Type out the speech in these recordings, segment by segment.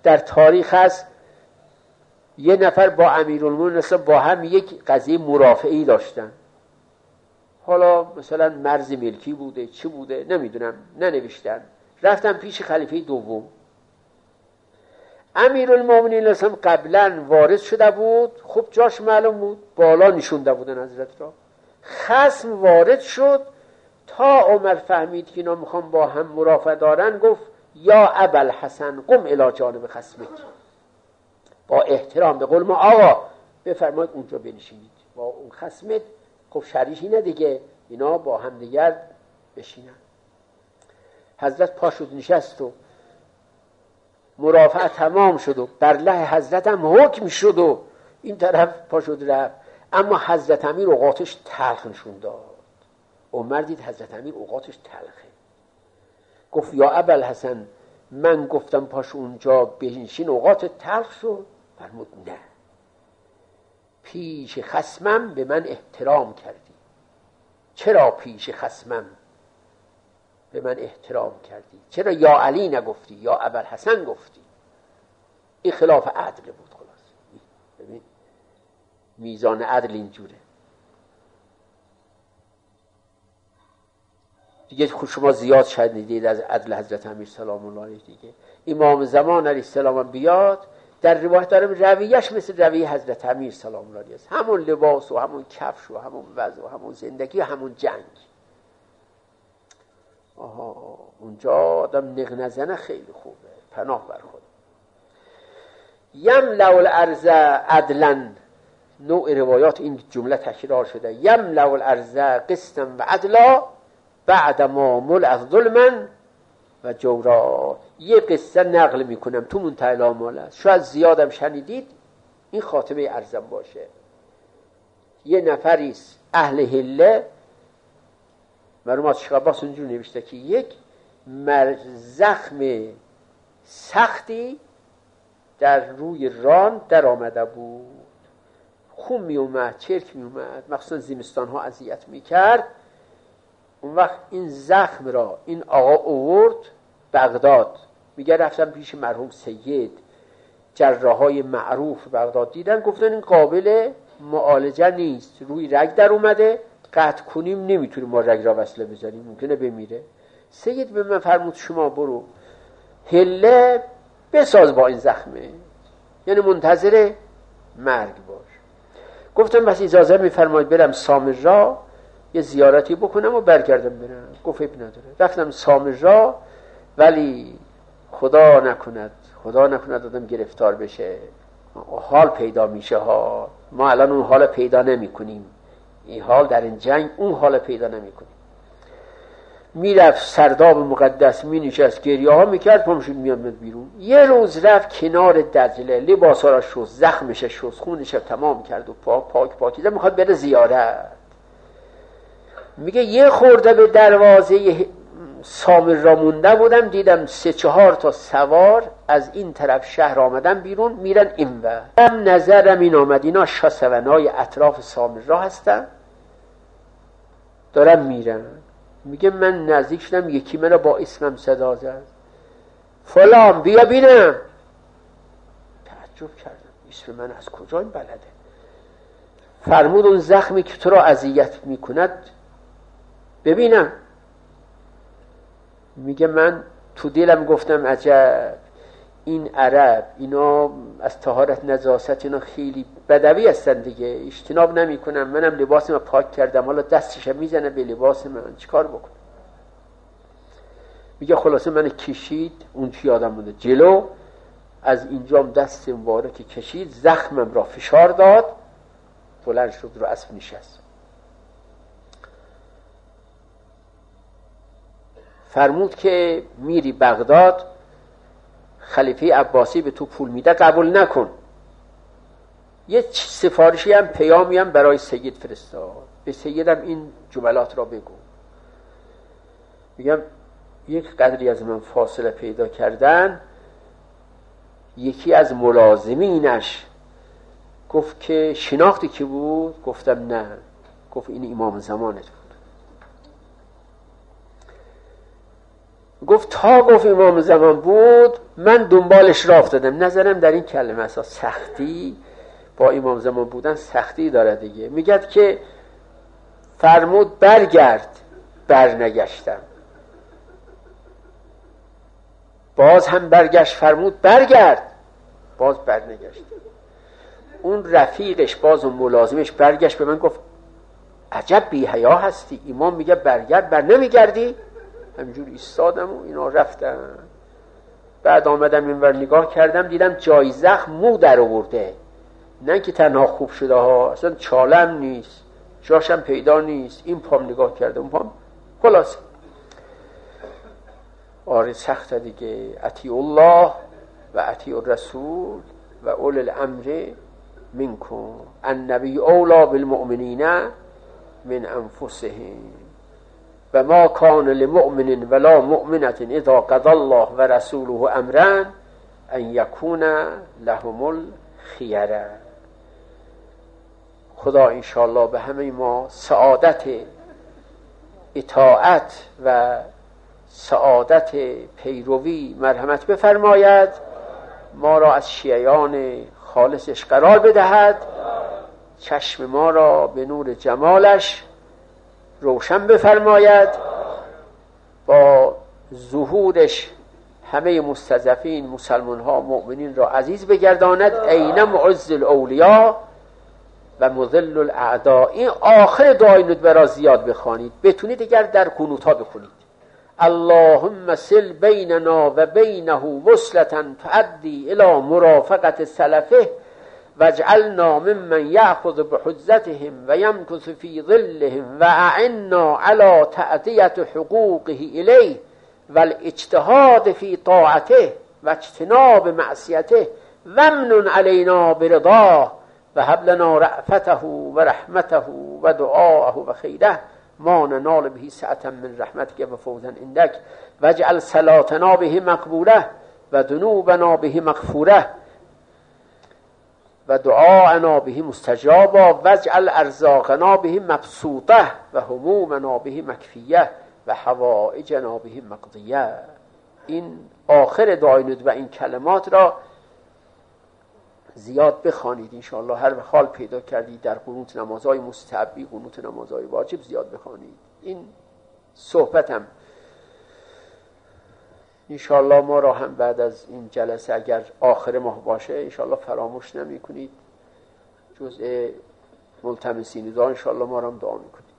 در تاریخ هست یه نفر با امیرالمومنین با هم یک قضیه مرافعی داشتن، حالا مثلا مرز ملکی بوده چی بوده نمیدونم، ننوشتن، رفتن پیش خلیفه دوم. امیرالمومنین قبلا وارد شده بود، خب جاش معلوم بود، بالا نشونده بودن حضرت را. خصم وارد شد، تا عمر فهمید که اینا میخوان با هم مرافعه دارن، گفت یا ابوالحسن قم الی جانب خصمک، با احترام به قول ما آقا بفرمایید اونجا بنشینید با اون خصمت. خب شریش اینه دیگه، اینا با هم دیگر بشینن. حضرت پا شد نشست و مرافعه تمام شد و بر له حضرت هم حکم شد و این طرف پا شد رفت. اما حضرت امیر اوقاتش تلخ نشون داد. عمر دید حضرت امیر اوقاتش تلخه، گفت یا ابوالحسن من گفتم پاش اونجا بنشین اوقات تلخ شد؟ فرمود نه، پیش خصمم به من احترام کردی. چرا پیش خصمم به من احترام کردی؟ چرا یا علی نگفتی یا ابوالحسن گفتی؟ این خلاف عدل بود. خلاص ببین میزان عدل اینجوره دیگه. شما زیاد شنیدید از عدل حضرت امیر سلام الله علیه دیگه. امام زمان علیه السلام بیاد، در روایت دارم رویش مثل رویه حضرت امیر سلام الله علیه است، همون لباس و همون کفش و همون وضع و همون زندگی و همون جنگ. اونجا آدم نق نزنه خیلی خوبه، پناه بر خود. یملأ الارض عدلا، نوع روایات این جمله تکرار شده، یملأ الارض قسطا و عدلا بعد ما ملأت ظلما و جورا. یه قصه نقل میکنم تو منتهی الامال است، شاید زیادم شنیدید، این خاتمه ارزم باشه. یه نفریست اهل حله، مرحومات شیخ عباس اونجور نوشته که یک زخم سختی در روی ران در آمده بود، خون می اومد، چرک می اومد، مخصوصا زمستان ها اذیت می کرد. اون وقت این زخم را این آقا آورد بغداد، میگه رفتم پیش مرحوم سید، جراحای معروف بغداد دیدن، گفتن این قابل معالجه نیست، روی رگ در اومده، قطع کنیم نمیتونیم ما رگ را وصله بزنیم، ممکنه بمیره. سید به من فرمود شما برو حله بساز با این زخمه، یعنی منتظر مرگ باش. گفتم بس اجازه میفرمایید برم سامرا یه زیارتی بکنم و برگردم برم؟ گفت اب نداره. رفتم سامرا، ولی خدا نکند آدم گرفتار بشه، حال پیدا میشه ها. ما الان اون حال پیدا نمی کنیم، این حال در این جنگ اون حال پیدا نمی کنیم. میرفت سرداب مقدس می نشست گریه ها میکرد، پامشون میامد بیرون. یه روز رفت کنار دجله، لباس ها را شست، زخمش شست، خونش تمام کرد و پاکیزه میخواد بره زیارت. میگه یه خورده به دروازه سامر را مونده بودم، دیدم 3-4 تا سوار از این طرف شهر آمدن بیرون میرن اینور. نظرم این آمد اینا شاسونای اطراف سامر را هستن دارم میرن. میگه من نزدیک شدم، یکی منو با اسمم صدا زد، فلان بیا بینم. تعجب کردم اسم من از کجا این بلده؟ فرمود اون زخمی که تو را اذیت میکند ببینم. میگه من تو دلم گفتم عجب این عرب اینا از طهارت نجاست اینا خیلی بدوی هستن دیگه، اجتناب نمی کنم. منم لباس من پاک کردم، حالا دستش میزنه به لباس من، چیکار بکنم؟ میگه خلاصه من کشید، اون چی یادم مونده جلو، از اینجام دست مبارک کشید، زخمم را فشار داد، بلند شد رو اسب نشست. فرمود که میری بغداد، خلیفه عباسی به تو پول میده، قبول نکن. یه سفارشی هم پیامی هم برای سید فرستاد، به سیدم این جملات را بگو. میگم یک قدری از من فاصله پیدا کردن، یکی از ملازمینش گفت که شناختی که بود؟ گفتم نه. گفت این امام زمانت بود. گفت تا گفت امام زمان بود من دنبالش راه افتادم. نظرم در این کلمه اساس سختی با امام زمان بودن سختی داره دیگه. میگد که فرمود برگرد، برنگشتم. باز هم برگشت، فرمود برگرد، باز برنگشت. اون رفیقش باز اون ملازمش برگشت به من گفت عجب بی حیا هستی، امام میگه برگرد بر نمیگردی؟ همینجور ایستادم و اینا رفتم. بعد آمدم اینور نگاه کردم دیدم جای زخم مو در آورده، نه که تنها خوب شده ها، اصلا چالم نیست، جاشم پیدا نیست. این پام نگاه کردم اون پام خلاص. آره سخته دیگه. اطیع الله و اطیع الرسول و اول الامر منکم النبی اولی بالمؤمنین من انفسهم و ما کان لمؤمن ولا مؤمنة اذا قضى الله و رسوله امرا ان یکون لهم الخیره. خدا انشاءالله به همه ما سعادت اطاعت و سعادت پیروی مرحمت بفرماید، ما را از شیعیان خالصش قرار بدهد، چشم ما را به نور جمالش روشن بفرماید، با ظهورش همه مستضعفین مسلمان ها مؤمنین را عزیز بگرداند. عین معز الاولیا و مذل الاعداء. این آخر دعای ندبه را زیاد بخوانید، بتونید اگر در قنوت ها بخونید اللهم سل بیننا و بینه وصلة تؤدی الى مرافقة سلفه واجعلنا ممن یأخذ بحجتهم و یمکث فی ظلهم و اعنا علی تأدیة حقوقه الیه و الاجتهاد فی طاعته و اجتناب معصیته وامنن علینا برضاه و هب لنا رأفته و رحمته و دعاءه و خیره ما ننال به سعة من رحمتك و فوزا عندك واجعل صلاتنا به مقبوله و ذنوبنا به مغفوره و دعاءنا به مستجابا واجعل ارزاقنا به مبسوطه و همومنا به مکفیه و حوائجنا به مقضیه. این آخر دعای ندبه این کلمات را زیاد بخوانید انشاءالله. هر حال پیدا کردید در قنوت نمازهای مستحبی، قنوت نمازهای واجب زیاد بخوانید. این صحبتم انشاءالله ما را هم بعد از این جلسه اگر آخر ماه باشه انشاءالله فراموش نمی کنید، جزء ملتمسین دعا انشاءالله ما را هم دعا می کنید.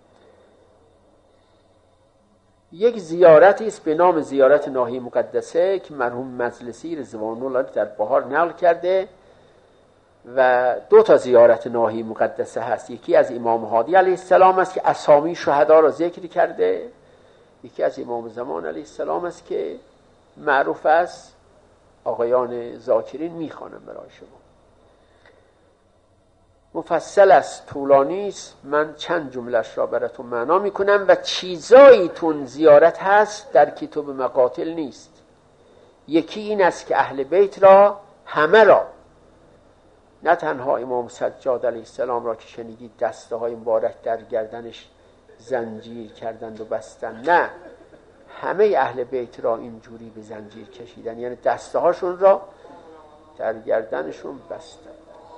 یک زیارتی است به نام زیارت ناحیه مقدسه که مرحوم مجلسی رضوان الله در بهار نقل کرده و 2 زیارت ناحیه مقدسه هست. یکی از امام هادی علیه السلام است که اسامی شهدا را ذکر کرده، یکی از امام زمان علیه السلام است که معروف است، آقایان ذاکرین میخوانم برای شما. مفصل است، طولانی است، من چند جملهش را براتون معنا میکنم و چیزایی تون زیارت هست در کتاب مقاتل نیست. یکی این است که اهل بیت را، همه را، نه تنها امام سجاد علیه السلام را که شنیدید دسته های مبارک در گردنش زنجیر کردند و بستند، نه، همه اهل بیت را اینجوری به زنجیر کشیدن، یعنی دسته هاشون را در گردنشون بستند.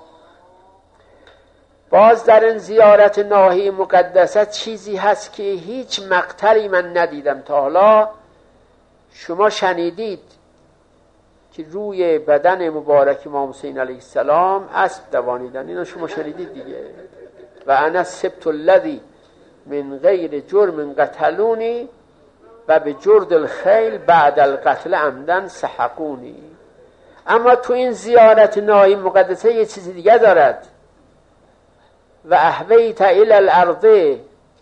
باز در این زیارت ناحیه مقدسه چیزی هست که هیچ مقطعی من ندیدم تا حالا. شما شنیدید که روی بدن مبارک امام حسین علیه السلام اسب دوانیدن، اینا شما شنیدید دیگه. و انا سبت الذی من غیر جرم قتلونی و به جرد الخیل بعد القتل عمدن سحقونی. اما تو این زیارت ناحیه مقدسه یه چیز دیگه دارد. و احویت الی الارض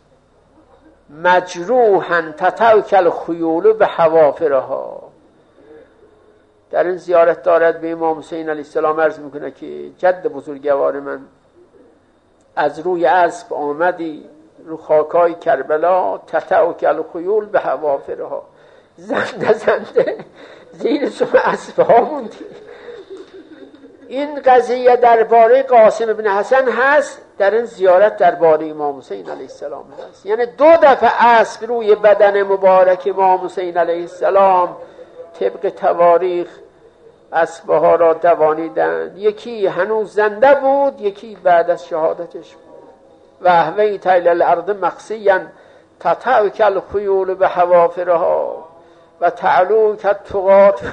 مجروحا تتوکل خیول به حوافرها. در این زیارت دارد به امام حسین علیه السلام عرض میکنه که جد بزرگوار من از روی اسب آمدی رو خاکای کربلا، تتوکل خیول به حوافرها، زنده زنده زیر سم اسب ها موندی. این قضیه درباره قاسم ابن حسن هست در این زیارت درباره امام حسین علیه السلام هست. یعنی 2 دفعه اسب روی بدن مبارک امام حسین علیه السلام طبق تواریخ اسبه ها را دوانیدند. یکی هنوز زنده بود، یکی بعد از شهادتش بود. و اهویت الی الارض مقصیا تطعک الخیول به حوافرها و تعلوک الطغات.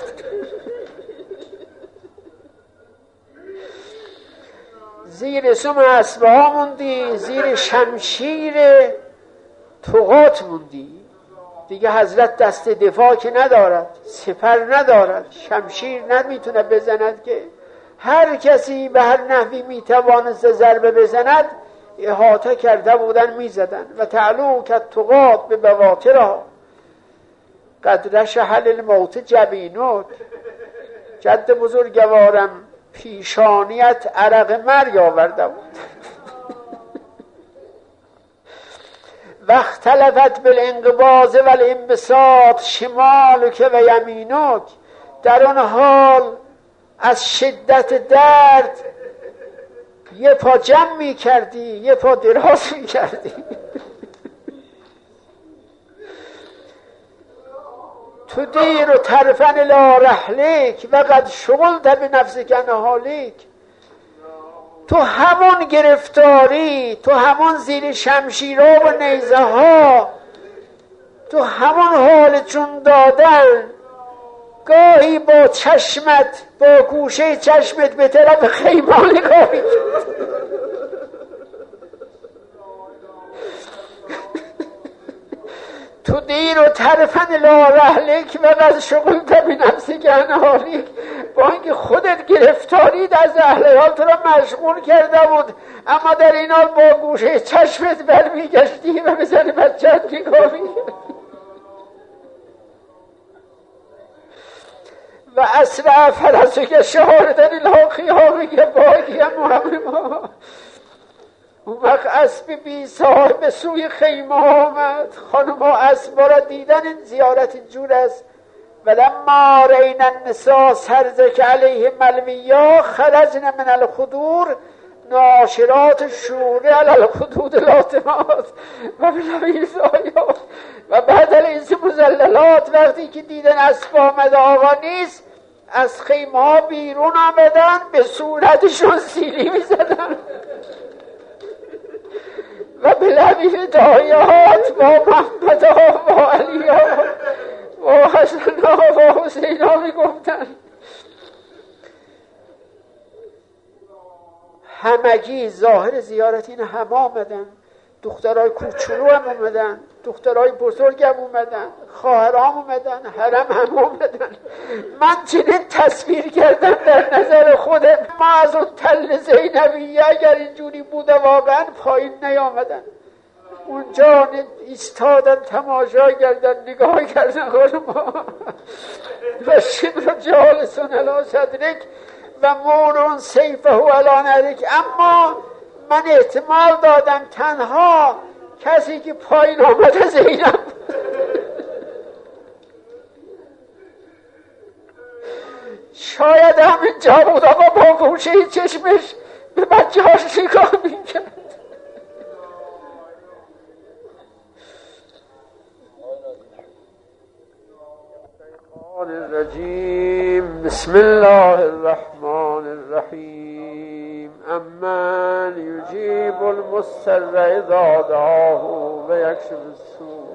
زیر سم اسبه ها موندی، زیر شمشیر طغات موندی. دیگه حضرت دست دفاع که ندارد، سپر ندارد، شمشیر نمیتونه بزند که هر کسی به هر نحوی میتوانست ضربه بزند احاطه کرده بودن میزدن. و تعلوک الطغات به بواطرها قد رشح للموت جبینک. جد بزرگوارم پیشانیت عرق مرگ آورده بود. و اختلفت بالانقباض و الانبساط شمالک و یمینک. در آن حال از شدت درد یه پا جمع می کردی، یه پا دراز می کردی. تدیر و طرفن لا رحلک و قد شغلت به نفسک نهالک. تو همون گرفتاری، تو همون زیر شمشیرها و نیزه ها، تو همون حال جون دادن، گاهی با چشمت، با گوشه چشمت به طرف خیمه نگاه می‌کرد. تو دیر و طرفن لا رحلک و قد شغلت بنفسک عن حالک. با اینکه خودت گرفتارید از اهل حال تو را مشغول کرده بود، اما در این حال با گوشه چشمت برمیگشتی و به زن بچه‌ت نگاه می‌کردی. و اسرع فرسک شهاردن الاخی ها میگه باقی ما. اون وقت اسب بی صاحب به سوی خیمه آمد. خانم ها اسب را دیدن این زیارت اینجور است. ولما رأینا النساء سرزک علیهم الویا خرجن من الخدور ناشرات شور علی الخدود لاتمات و بالعیزایات و بعد الانس مزللات. وقتی که دیدن اسب آمده آقا نیست، از خیمه ها بیرون آمدن، به صورتشون سیلی میزدن و بالعبیل دایات با محمد ها و علی ها و حسن ها و حسین ها میگفتن. همگی ظاهر زیارت این همه آمدن. دخترای کوچولو هم اومدن، دخترای بزرگ هم اومدن، خواهرام اومدن، حرم هم اومدن. من چنین تصویر کردم در نظر خودم، ما از اون تل زینبیه اگر اینجوری بوده واقعا پایین نیامدن، اونجا ایستادن تماشا کردن، نگاه کردن خانما و شبر جالسون علی صدرک و مورون سیفه علی نرک. اما من احتمال دادم تنها کسی که پایین آمده زینب. شاید همینجا بود، اما با گوشه چشمش به بچه هاش نگاه میکرد. الرجیم بسم الله الرحمن الرحیم امن یجیب المضطر اذا دعاه و یکشف السوء